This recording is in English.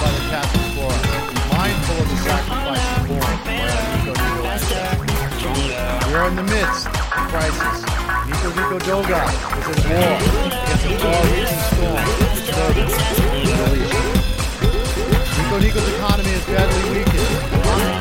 by the Catholic Flora, mindful of the sacrifices borne by our Nico Nico ancestors. We are in the midst of crisis. Nico Nico Doga is in war against a far-reaching storm of disturbance in the Middle East. Nico Nico's economy is badly weakened.